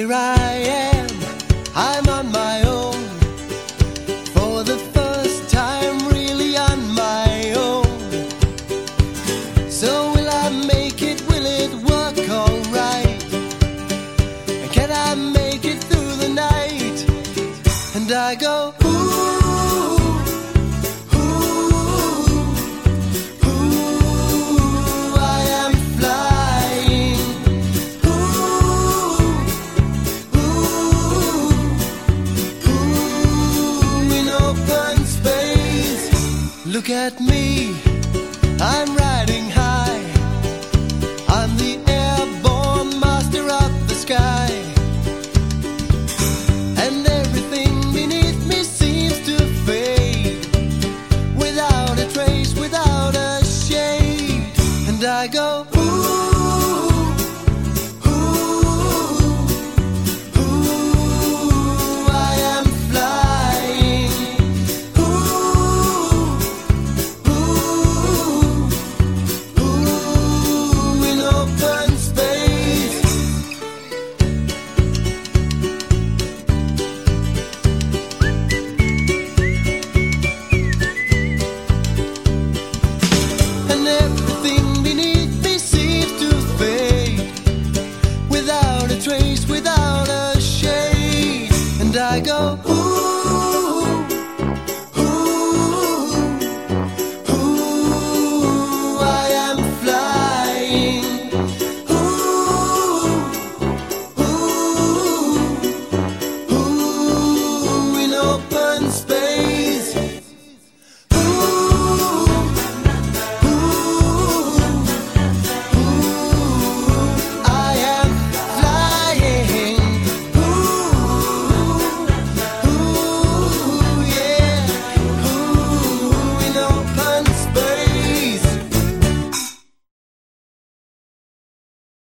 here I am, I'm on my own, for the first time really on my own. So will I make it, will it work alright? And can I make it through the night? And I go, look at me, I'm riding high, I'm the airborne master of the sky, and everything beneath me seems to fade, without a trace, without a shade, and I go, I go, I am flying,